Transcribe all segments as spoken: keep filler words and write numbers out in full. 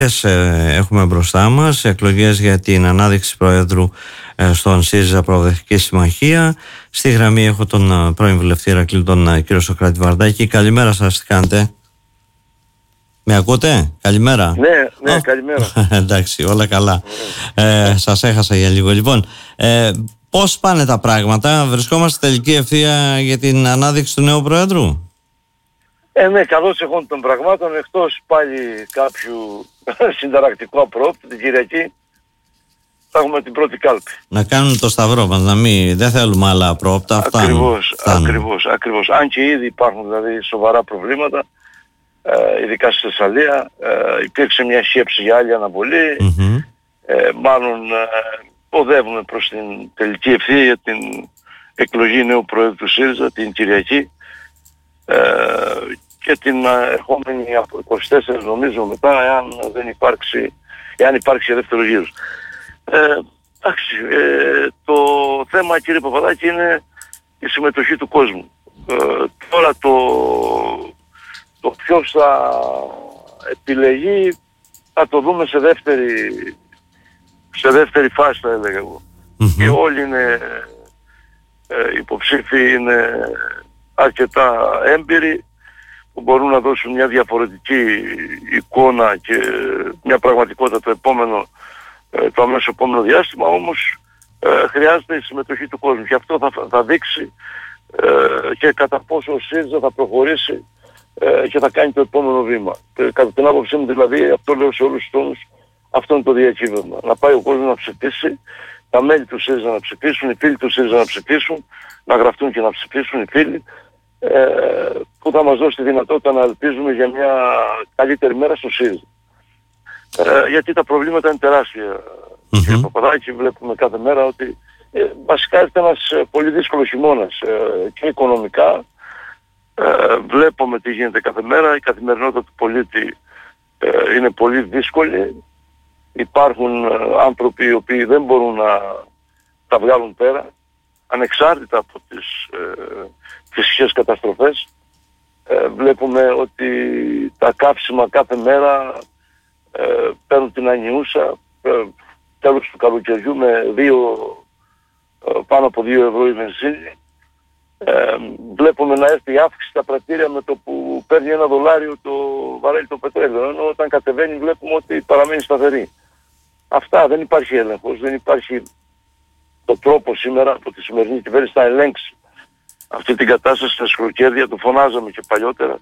Έχουμε μπροστά μας εκλογές για την ανάδειξη Προέδρου στον ΣΥΡΙΖΑ Προοδευτική Συμμαχία. Στη γραμμή έχω τον πρώην βουλευτή Ηρακλείου, τον κύριο Σωκράτη Βαρδάκη. Καλημέρα σας, τι κάνετε? Με ακούτε? Καλημέρα. Ναι, ναι, oh. καλημέρα. Εντάξει, όλα καλά. ε, σας έχασα για λίγο. Λοιπόν, ε, πώς πάνε τα πράγματα? Βρισκόμαστε τελική ευθεία για την ανάδειξη του νέου Προέδρου? Ε, ναι, καλώς εχόντων των πραγμάτων, εκτός πάλι κάποιου συνταρακτικού απρόπτου την Κυριακή θα έχουμε την πρώτη κάλπη. Να κάνουμε το σταυρό μας, να μην, δεν θέλουμε άλλα απρόπτα. Ακριβώς, ακριβώς, ακριβώς. Αν και ήδη υπάρχουν δηλαδή σοβαρά προβλήματα, ε, ειδικά στη Θεσσαλία, ε, υπήρξε μια σκέψη για άλλη αναβολή, mm-hmm. ε, μάλλον ε, οδεύουμε προς την τελική ευθεία για την εκλογή νέου Προέδρου του ΣΥΡΙΖΑ την Κυριακή. Uh, και την ερχόμενη είκοσι τέσσερα νομίζω μετά, εάν δεν υπάρξει, εάν υπάρξει δεύτερο γύρος. Ε, εντάξει, ε, το θέμα, κύριε Παπαδάκη, είναι η συμμετοχή του κόσμου. Ε, τώρα το, το ποιος θα επιλεγεί θα το δούμε σε δεύτερη, σε δεύτερη φάση, θα έλεγα εγώ. Mm-hmm. Και όλοι είναι ε, υποψήφοι, είναι αρκετά έμπειροι που μπορούν να δώσουν μια διαφορετική εικόνα και μια πραγματικότητα το επόμενο, το αμέσως επόμενο διάστημα, όμως ε, χρειάζεται η συμμετοχή του κόσμου και αυτό θα, θα δείξει ε, και κατά πόσο ο ΣΥΡΙΖΑ θα προχωρήσει ε, και θα κάνει το επόμενο βήμα. Και, κατά την άποψή μου δηλαδή, αυτό λέω σε όλους τους τόνους, αυτό είναι το διακύβευμα. Να πάει ο κόσμος να ψηφίσει, τα μέλη του ΣΥΡΙΖΑ να ψηφίσουν, οι φίλοι του ΣΥΡΙΖΑ να ψηφίσουν, να γραφτούν και να ψηφίσουν οι φίλοι, ε, που θα μας δώσει τη δυνατότητα να ελπίζουμε για μια καλύτερη μέρα στο ΣΥΡΙΖΑ. Ε, γιατί τα προβλήματα είναι τεράστια. Mm-hmm. Κύριε Παπαδάκη, βλέπουμε κάθε μέρα ότι ε, βασικά έρχεται ένας ε, πολύ δύσκολος χειμώνας ε, και οικονομικά. Ε, βλέπουμε τι γίνεται κάθε μέρα. Η καθημερινότητα του πολίτη ε, είναι πολύ δύσκολη. Υπάρχουν ε, άνθρωποι οι οποίοι δεν μπορούν να τα βγάλουν πέρα, ανεξάρτητα από τις ε, φυσικές καταστροφές. Ε, βλέπουμε ότι τα καύσιμα κάθε μέρα ε, παίρνουν την ανιούσα, ε, τέλος του καλοκαιριού με δύο, ε, πάνω από δύο ευρώ η βενζίνη. Ε, βλέπουμε να έρθει η αύξηση στα πρατήρια με το που παίρνει ένα δολάριο το βαρέλι το πετρέλαιο, ενώ όταν κατεβαίνει βλέπουμε ότι παραμένει σταθερή. Αυτά, δεν υπάρχει έλεγχος, δεν υπάρχει το τρόπο σήμερα από τη σημερινή κυβέρνηση να ελέγξει αυτή την κατάσταση στα σκροκέρδια, το φωνάζαμε και παλιότερα.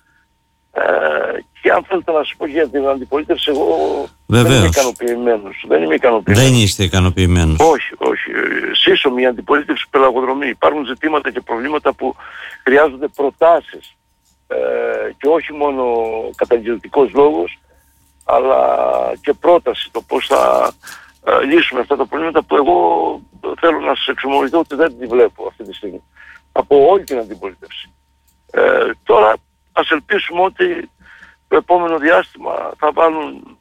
Ε, και αν θέλετε να σου πω για την αντιπολίτευση, εγώ Βεβαίως. δεν είμαι ικανοποιημένος. Δεν είμαι ικανοποιημένος. Δεν είστε ικανοποιημένος. Όχι, όχι. Σύσσωμη η αντιπολίτευση πελαγοδρομή. Υπάρχουν ζητήματα και προβλήματα που χρειάζονται προτάσεις. Ε, και όχι μόνο καταγγελτικός λόγος, αλλά και πρόταση το πώς θα ε, λύσουμε αυτά τα προβλήματα που εγώ θέλω να σας εξομολογηθώ ότι δεν τη βλέπω αυτή τη στιγμή από όλη την αντιπολίτευση. Ε, τώρα ας ελπίσουμε ότι το επόμενο διάστημα θα βάλουν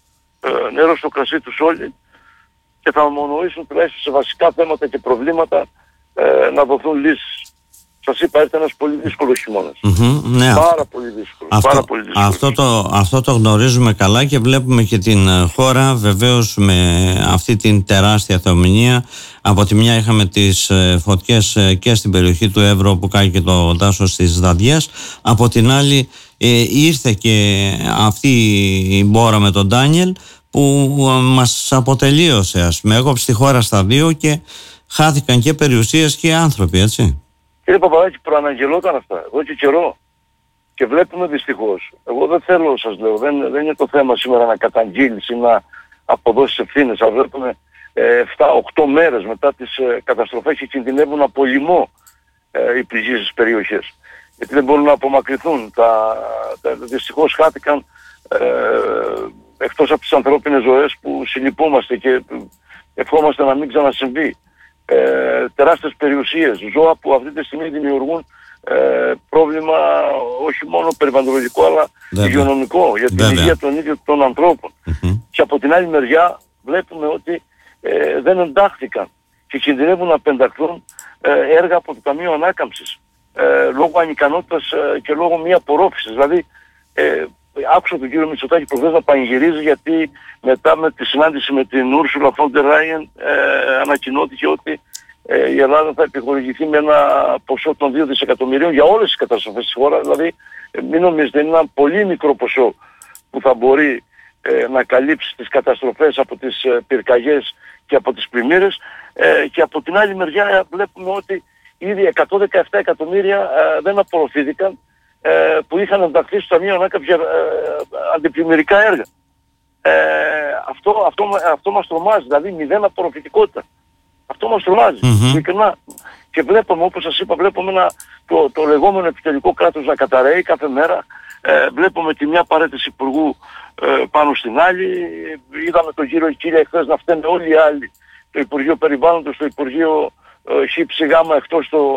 ε, νερό στο κρασί τους όλοι και θα ομονοήσουν τουλάχιστον σε βασικά θέματα και προβλήματα ε, να δοθούν λύσεις. Σας είπα, έρθει ένας πολύ δύσκολος χειμώνας. Mm-hmm, ναι. Πάρα πολύ δύσκολο. Αυτό, πάρα πολύ δύσκολο. Αυτό, το, αυτό το γνωρίζουμε καλά και βλέπουμε και την χώρα βεβαίως με αυτή την τεράστια θεομηνία. Από τη μια είχαμε τις φωτιές και στην περιοχή του Εύρω που κάνει και το δάσος της Δαδιάς. Από την άλλη ε, ήρθε και αυτή η μπόρα με τον Ντάνιελ που μας αποτελείωσε, ας πούμε. Έκοψε τη χώρα στα δύο και χάθηκαν και περιουσίες και άνθρωποι, έτσι. Κύριε Παπαδάκη, προαναγγελόταν αυτά εδώ και καιρό. Και βλέπουμε δυστυχώς. Εγώ δεν θέλω, σας λέω, δεν, δεν είναι το θέμα σήμερα να καταγγείλεις ή να αποδώσεις ευθύνες. Αλλά βλέπουμε ε, επτά οκτώ μέρες μετά τις ε, καταστροφές και κινδυνεύουν από λοιμό ε, οι πληγήσεις περιοχές. Γιατί δεν μπορούν να απομακρυνθούν. Τα, τα, δυστυχώς χάθηκαν ε, εκτός από τις ανθρώπινες ζωές που συλληπούμαστε και ευχόμαστε να μην ξανασυμβεί. Ε, τεράστιες περιουσίες, ζώα που αυτή τη στιγμή δημιουργούν ε, πρόβλημα όχι μόνο περιβαλλοντολογικό αλλά υγειονομικό για την Βέβαια. υγεία των ίδιων των ανθρώπων. Mm-hmm. Και από την άλλη μεριά βλέπουμε ότι ε, δεν εντάχθηκαν και κινδυνεύουν να πενταχθούν ε, έργα από το Ταμείο Ανάκαμψης ε, λόγω ανικανότητας ε, και λόγω μη απορρόφησης. Δηλαδή ε, άκουσα τον κύριο Μητσοτάκη προχθές να πανηγυρίζει, γιατί μετά με τη συνάντηση με την Ούρσουλα φον ντερ Ράιεν ε, ανακοινώθηκε ότι ε, η Ελλάδα θα επιχορηγηθεί με ένα ποσό των δύο δισεκατομμυρίων για όλες τις καταστροφές της χώρας. Δηλαδή ε, μην νομίζετε, είναι ένα πολύ μικρό ποσό που θα μπορεί ε, να καλύψει τις καταστροφές από τις ε, πυρκαγιές και από τις πλημμύρες, ε, και από την άλλη μεριά βλέπουμε ότι ήδη εκατόν δεκαεπτά εκατομμύρια ε, δεν απορροφήθηκαν, ε, που είχαν ενταχθεί στο Ταμείο Ανάκαμψης για ε, αντιπλημμυρικά έργα. Ε, αυτό, αυτό, αυτό μας τρομάζει, δηλαδή μηδέν απορροφητικότητα. Αυτό μας τρομάζει, mm-hmm. ειλικρινά. Και βλέπουμε, όπως σας είπα, βλέπουμε ένα, το, το λεγόμενο επιτελικό κράτος να καταραίει κάθε μέρα. Ε, βλέπουμε τη μια παρέτηση υπουργού ε, πάνω στην άλλη. Είδαμε τον κύριο Κίλια εχθές να φταίνε όλοι οι άλλοι. Το Υπουργείο Περιβάλλοντος, το Υπουργείο ε, ΧΙΠΣΙ γάμα εκτός το,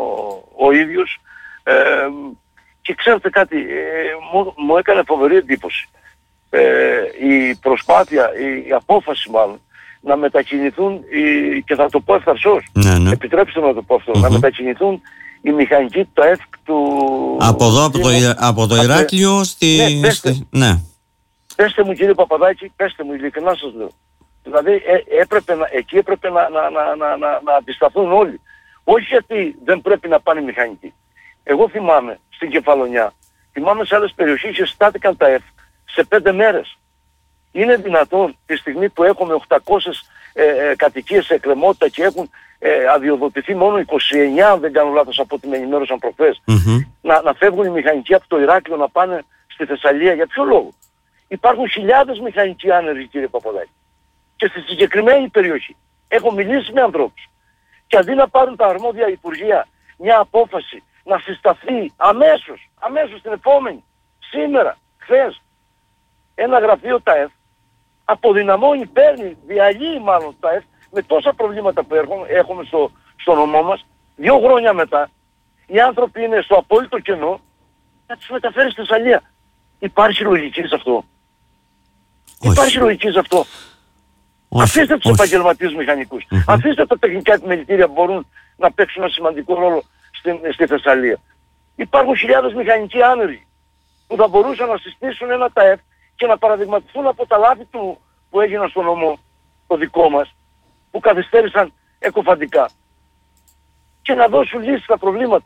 ο ίδιος. Ε, και ξέρετε κάτι, ε, μου, μου έκανε φοβερή εντύπωση. Ε, η προσπάθεια, η, η απόφαση μάλλον, να μετακινηθούν, οι, και θα το πω ευθαρσώς, ναι, ναι. επιτρέψτε να το πω αυτό, mm-hmm. να μετακινηθούν οι μηχανικοί του ΤΑΕΦ του... Από εδώ, από το, από το Ηράκλειο στη... Ναι, πέστε, στη... ναι. πέστε μου κύριε Παπαδάκη, πέστε μου, ειλικρινά σας λέω. Δηλαδή ε, έπρεπε να, εκεί έπρεπε να, να, να, να, να, να αντισταθούν όλοι. Όχι γιατί δεν πρέπει να πάνε οι μηχανικοί. Εγώ θυμάμαι στην Κεφαλονιά, θυμάμαι σε άλλες περιοχές και στάθηκαν τα ΕΦ σε πέντε μέρες. Είναι δυνατόν τη στιγμή που έχουμε οκτακόσιες ε, ε, κατοικίες σε εκκρεμότητα και έχουν ε, αδειοδοτηθεί μόνο είκοσι εννιά, αν δεν κάνω λάθος από ό,τι με ενημέρωσαν προχθές, mm-hmm. να, να φεύγουν οι μηχανικοί από το Ηράκλειο να πάνε στη Θεσσαλία? Για ποιο λόγο? Υπάρχουν χιλιάδες μηχανικοί άνεργοι, κύριε Παπαδάκη. Και στη συγκεκριμένη περιοχή έχω μιλήσει με ανθρώπους. Και αντί να πάρουν τα αρμόδια υπουργεία μια απόφαση να συσταθεί αμέσως, αμέσως την επόμενη, σήμερα, χθες, ένα γραφείο ΤΑΕΦ, αποδυναμώνει, παίρνει, διαλύει μάλλον ΤΑΕΦ με τόσα προβλήματα που έχουμε, έχουμε στο, στο νομό μας, δύο χρόνια μετά, οι άνθρωποι είναι στο απόλυτο κενό, να τους μεταφέρει στη Θεσσαλία. Υπάρχει λογική σε αυτό? Όχι. Υπάρχει λογική σε αυτό? Όχι. Αφήστε τους επαγγελματίες μηχανικούς. Mm-hmm. Αφήστε τα τεχνικά επιμελητήρια που μπορούν να παίξουν ένα σημαντικό ρόλο στη, στη Θεσσαλία. Υπάρχουν χιλιάδες μηχανικοί άνεργοι που θα μπορούσαν να συστήσουν ένα ΤΑΕΦ και να παραδειγματιστούν από τα λάθη του που έγιναν στο νομό, το δικό μας, που καθυστέρησαν εκοφαντικά, και να δώσουν λύσεις στα προβλήματα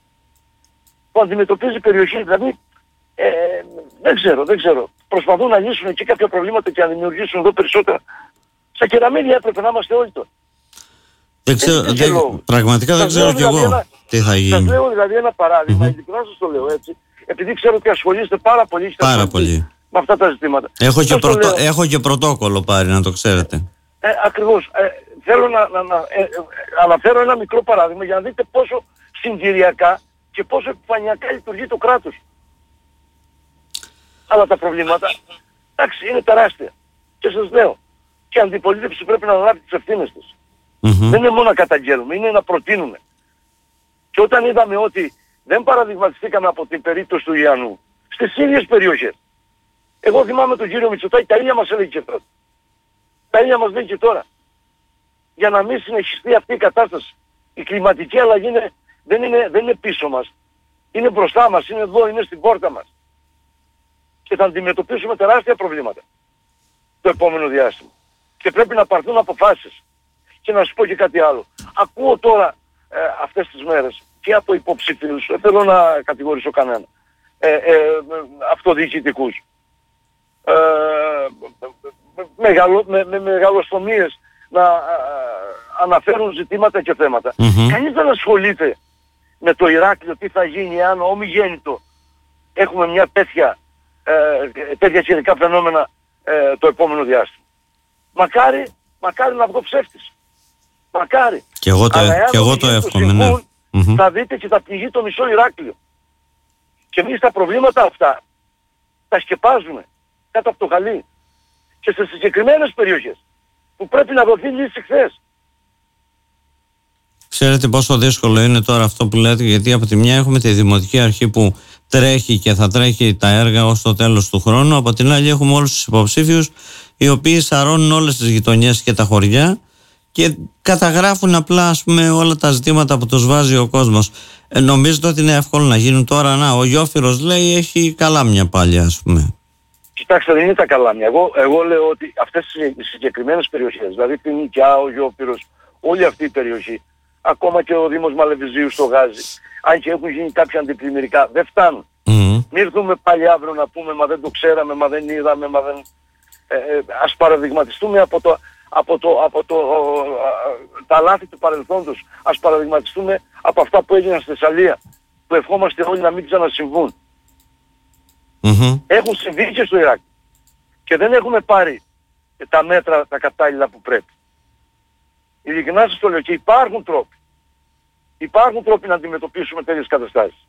που αντιμετωπίζει η περιοχή. Δηλαδή, ε, δεν ξέρω, δεν ξέρω. Προσπαθούν να λύσουν εκεί κάποια προβλήματα και να δημιουργήσουν εδώ περισσότερα. Στα Κεραμίδια έπρεπε να είμαστε όλοι τώρα. Δεν ξέρω, δεν δεν, πραγματικά δεν ξέρω κι εγώ ένα, τι θα γίνει. Σας λέω δηλαδή ένα παράδειγμα, mm-hmm. ειλικρινά σας το λέω έτσι, επειδή ξέρω ότι ασχολείστε πάρα πολύ, πάρα πολύ με αυτά τα ζητήματα. Έχω και, πρωτο, έχω και πρωτόκολλο πάρει, να το ξέρετε. Ε, ακριβώς. Ε, θέλω να, να, να ε, ε, αναφέρω ένα μικρό παράδειγμα για να δείτε πόσο συγκυριακά και πόσο επιφανειακά λειτουργεί το κράτος. Αλλά τα προβλήματα, εντάξει, είναι τεράστια. Και σας λέω, και η αντιπολίτευση πρέπει να αναλάβει τις ευθύνες της. Mm-hmm. Δεν είναι μόνο να καταγγέλουμε, είναι να προτείνουμε. Και όταν είδαμε ότι δεν παραδειγματιστήκαμε από την περίπτωση του Ιαννού στις ίδιες περιοχές. Εγώ θυμάμαι τον κύριο Μητσοτάκη, τα ίδια μας έλεγε και τότε. Τα ίδια μας λέει και τώρα. Για να μην συνεχιστεί αυτή η κατάσταση. Η κλιματική αλλαγή είναι, δεν, είναι, δεν είναι πίσω μας. Είναι μπροστά μας, είναι εδώ, είναι στην πόρτα μας. Και θα αντιμετωπίσουμε τεράστια προβλήματα το επόμενο διάστημα. Και πρέπει να πάρθουν αποφάσεις. Και να σου πω και κάτι άλλο. Ακούω τώρα ε, αυτές τις μέρες και από υποψηφίους, δεν θέλω να κατηγορήσω κανένα, ε, ε, αυτοδιοικητικούς, ε, μεγαλο, με, με μεγαλοστομίες να ε, αναφέρουν ζητήματα και θέματα. Mm-hmm. Κανείς δεν ασχολείται με το Ηράκλειο, τι θα γίνει αν ομιγέννητο έχουμε μια τέτοια, ε, τέτοια καιρικά φαινόμενα ε, το επόμενο διάστημα. Μακάρι, μακάρι να βγω ψεύτης. Μακάρι. Και εγώ το, και εγώ το εύχομαι, ναι. Mm-hmm. Θα δείτε και θα πληγεί το μισό Ηράκλειο. Και εμείς τα προβλήματα αυτά τα σκεπάζουμε κάτω από το χαλί. Και σε συγκεκριμένες περιοχές που πρέπει να δοθεί λύση χθες. Ξέρετε πόσο δύσκολο είναι τώρα αυτό που λέτε, γιατί από τη μια έχουμε τη Δημοτική Αρχή που τρέχει και θα τρέχει τα έργα ως το τέλος του χρόνου, από την άλλη έχουμε όλους τους υποψήφιους οι οποίοι σαρώνουν όλες τις γειτονιές και τα χωριά και καταγράφουν απλά, ας πούμε, όλα τα ζητήματα που τους βάζει ο κόσμος. Ε, νομίζετε ότι είναι εύκολο να γίνουν τώρα? Να, ο Γιόφυρος λέει έχει καλάμια πάλι, ας πούμε. Κοιτάξτε, δεν είναι τα καλάμια. Εγώ, εγώ λέω ότι αυτές τις συγκεκριμένες περιοχές, δηλαδή την Νικιά, ο Γιόφυρος, όλη αυτή η περιοχή, ακόμα και ο Δήμος Μαλεβιζίου στο Γάζι, αν και έχουν γίνει κάποια αντιπλημμυρικά, δεν φτάνουν. Mm-hmm. Μην έρθουμε πάλι αύριο να πούμε μα δεν το ξέραμε, μα δεν είδαμε, μα δεν... Ε, ε, ας παραδειγματιστούμε από, το, από, το, από το, ο, τα λάθη του παρελθόντος. Ας παραδειγματιστούμε από αυτά που έγιναν στη Θεσσαλία, που ευχόμαστε όλοι να μην ξανασυμβούν. Mm-hmm. Έχουν συμβεί και στο Ιράκ και δεν έχουμε πάρει τα μέτρα τα κατάλληλα που πρέπει. Ειλικρινά σας το λέω, και υπάρχουν τρόποι. Υπάρχουν τρόποι να αντιμετωπίσουμε τέτοιες καταστάσεις.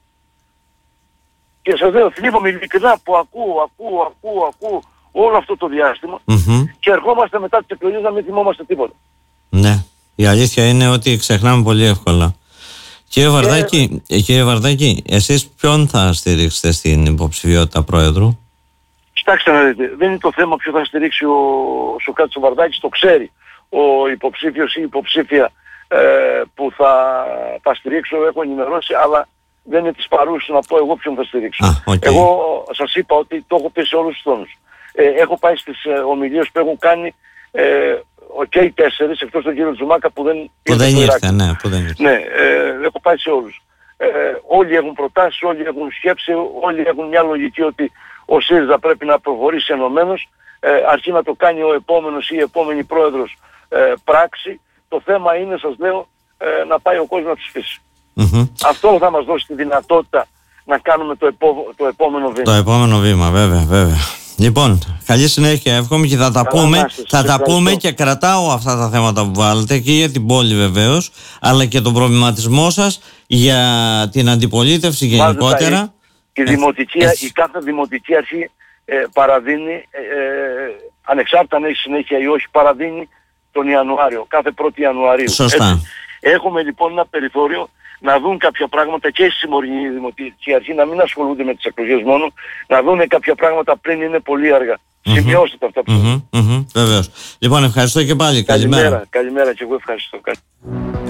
Και σας λέω, θλίβομαι ειλικρινά που ακούω, ακούω, ακούω, ακούω όλο αυτό το διάστημα mm-hmm. και ερχόμαστε μετά τις εκλογές να μην θυμόμαστε τίποτα. Ναι, η αλήθεια είναι ότι ξεχνάμε πολύ εύκολα. Κύριε Βαρδάκη, και... κύριε Βαρδάκη, εσείς ποιον θα στηρίξετε στην υποψηφιότητα πρόεδρου? Κοιτάξτε να δείτε, δεν είναι το θέμα ποιο θα στηρίξει ο Σωκράτης ο Βαρδάκης, το ξέρει ο υποψήφιος ή η υποψήφια ε, που θα, θα στηρίξω, έχω ενημερώσει, αλλά δεν είναι της παρούσης να πω εγώ ποιον θα στηρίξω. Ah, okay. Εγώ σας είπα ότι το έχω πει σε όλους τους τόνους. Ε, έχω πάει στις ε, ομιλίες που έχουν κάνει ε, και οι τέσσερις, εκτός τον κύριο Τζουμάκα που δεν, που δεν ήρθε. Ναι, που δεν ήρθε. Ναι, ε, έχω πάει σε όλους. Ε, όλοι έχουν προτάσεις, όλοι έχουν σκέψη, όλοι έχουν μια λογική ότι ο ΣΥΡΙΖΑ πρέπει να προχωρήσει ενωμένος, ε, αρκεί να το κάνει ο επόμενος ή η επόμενη πρόεδρος ε, πράξη. Το θέμα είναι, σας λέω, ε, να πάει ο κόσμος να ψηφίσει. Mm-hmm. Αυτό θα μας δώσει τη δυνατότητα να κάνουμε το, επό, το επόμενο βήμα. Το επόμενο βήμα, βέβαια, βέβαια. Λοιπόν, καλή συνέχεια, εύχομαι, και θα τα Καλά πούμε, θα τα ευχαριστώ. πούμε και κρατάω αυτά τα θέματα που βάλετε και για την πόλη βεβαίως, αλλά και τον προβληματισμό σας για την αντιπολίτευση γενικότερα. Η, η, δημοτική, η κάθε δημοτική αρχή ε, παραδίνει, ε, ε, ανεξάρτητα αν έχει συνέχεια ή όχι, παραδίνει τον Ιανουάριο, κάθε πρώτη Ιανουαρίου. Σωστά. Έτσι. Έχουμε λοιπόν ένα περιθώριο να δουν κάποια πράγματα και στη σημερινή δημοτική αρχή, να μην ασχολούνται με τις εκλογές μόνο, να δουν κάποια πράγματα πριν είναι πολύ αργά. Mm-hmm. Σημειώστε τα αυτά που mm-hmm. mm-hmm. Βεβαίως. Λοιπόν, ευχαριστώ και πάλι. Καλημέρα. Καλημέρα, καλημέρα και εγώ ευχαριστώ.